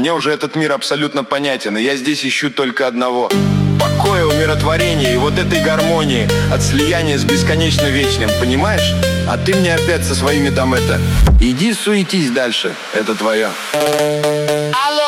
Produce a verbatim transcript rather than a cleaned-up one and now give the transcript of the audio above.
Мне уже этот мир абсолютно понятен, и я здесь ищу только одного: покоя, умиротворения и вот этой гармонии от слияния с бесконечно вечным, понимаешь? А ты мне опять со своими там это... Иди суетись дальше, это твое. Алло!